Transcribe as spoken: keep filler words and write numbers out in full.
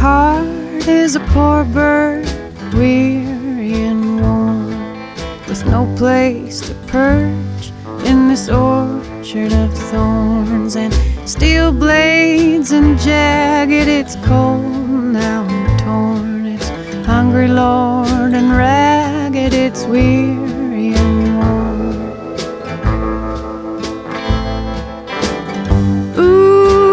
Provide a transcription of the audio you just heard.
heart is a poor bird, weary and worn, with no place to perch in this orchard of thorns and steel blades and jagged. It's cold now and torn, it's hungry, Lord, and ragged. It's weary